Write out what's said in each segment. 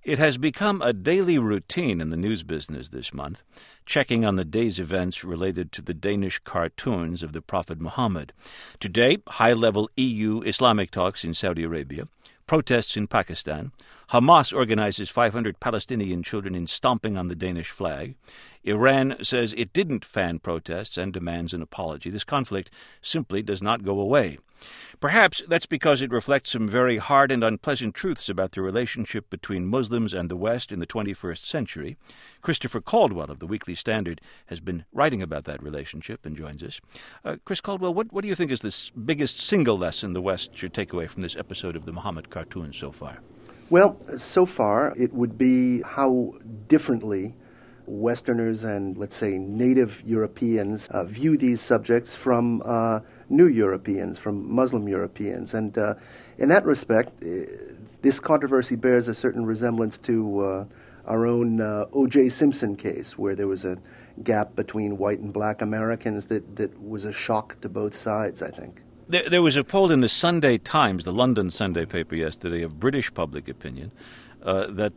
It has become a daily routine in the news business this month, checking on the day's events related to the Danish cartoons of the Prophet Muhammad. Today, high-level EU Islamic talks in Saudi Arabia, protests in Pakistan, Hamas organizes 500 Palestinian children in stomping on the Danish flag, Iran says it didn't fan protests and demands an apology. This conflict simply does not go away. Perhaps that's because it reflects some very hard and unpleasant truths about the relationship between Muslims and the West in the 21st century. Christopher Caldwell of the Weekly Standard has been writing about that relationship and joins us. Chris Caldwell, what do you think is the biggest single lesson the West should take away from this episode of the Muhammad cartoons so far? Well, so far it would be how differently Westerners and, let's say, native Europeans view these subjects from new Europeans, from Muslim Europeans. And in that respect, this controversy bears a certain resemblance to our own O.J. Simpson case, where there was a gap between white and black Americans that was a shock to both sides, I think. There was a poll in the Sunday Times, the London Sunday paper yesterday, of British public opinion, that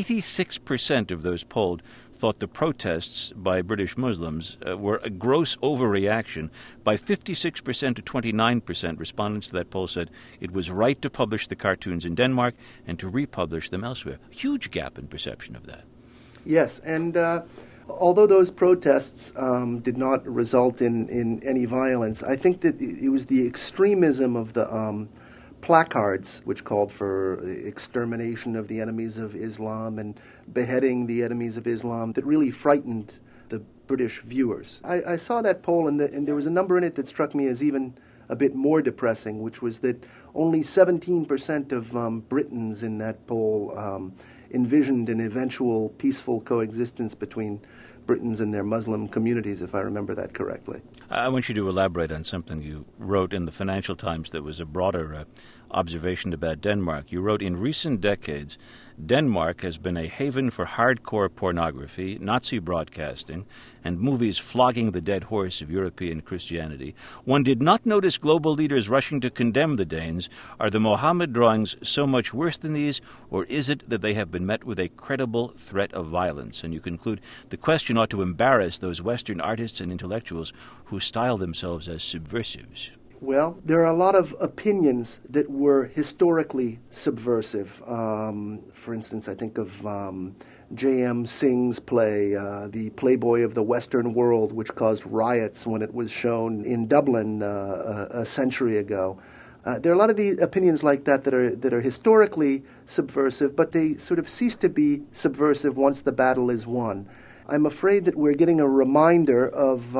86% of those polled thought the protests by British Muslims were a gross overreaction. By 56% to 29%, respondents to that poll said it was right to publish the cartoons in Denmark and to republish them elsewhere. Huge gap in perception of that. Yes, and although those protests did not result in any violence, I think that it was the extremism of the placards, which called for extermination of the enemies of Islam and beheading the enemies of Islam, that really frightened the British viewers. I saw that poll, and there was a number in it that struck me as even a bit more depressing, which was that only 17% of Britons in that poll envisioned an eventual peaceful coexistence between Britons and their Muslim communities, if I remember that correctly. I want you to elaborate on something you wrote in the Financial Times that was a broader observation about Denmark. You wrote, in recent decades, Denmark has been a haven for hardcore pornography, Nazi broadcasting, and movies flogging the dead horse of European Christianity. One did not notice global leaders rushing to condemn the Danes. Are the Mohammed drawings so much worse than these, or is it that they have been met with a credible threat of violence? And you conclude, the question ought to embarrass those Western artists and intellectuals who style themselves as subversives. Well, there are a lot of opinions that were historically subversive. For instance, I think of J.M. Singh's play, The Playboy of the Western World, which caused riots when it was shown in Dublin a century ago. There are a lot of the opinions like that are historically subversive, but they sort of cease to be subversive once the battle is won. I'm afraid that we're getting a reminder of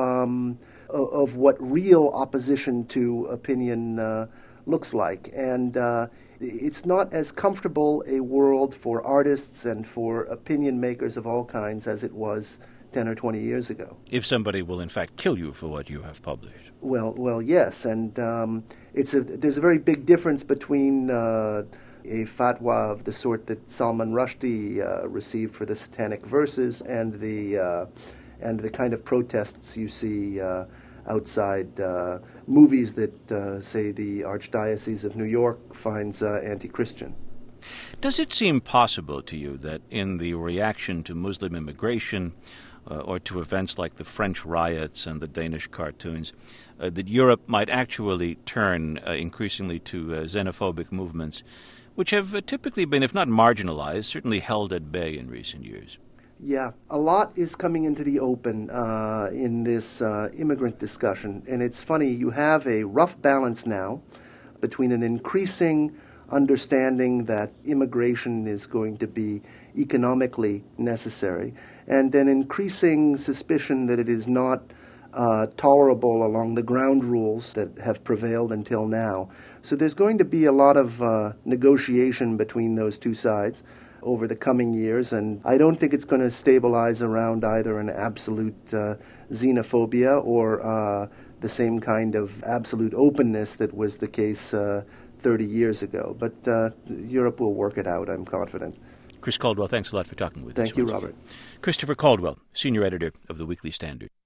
what real opposition to opinion looks like. And it's not as comfortable a world for artists and for opinion makers of all kinds as it was 10 or 20 years ago. If somebody will, in fact, kill you for what you have published. Well, yes. And there's a very big difference between a fatwa of the sort that Salman Rushdie received for the Satanic Verses and the kind of protests you see outside movies that, say, the Archdiocese of New York finds anti-Christian. Does it seem possible to you that in the reaction to Muslim immigration or to events like the French riots and the Danish cartoons, that Europe might actually turn increasingly to xenophobic movements, which have typically been, if not marginalized, certainly held at bay in recent years? Yeah, a lot is coming into the open in this immigrant discussion. And it's funny, you have a rough balance now between an increasing understanding that immigration is going to be economically necessary and an increasing suspicion that it is not tolerable along the ground rules that have prevailed until now. So there's going to be a lot of negotiation between those two sides over the coming years, and I don't think it's going to stabilize around either an absolute xenophobia or the same kind of absolute openness that was the case 30 years ago. But Europe will work it out, I'm confident. Chris Caldwell, thanks a lot for talking with us. Thank you, Robert. Christopher Caldwell, senior editor of the Weekly Standard.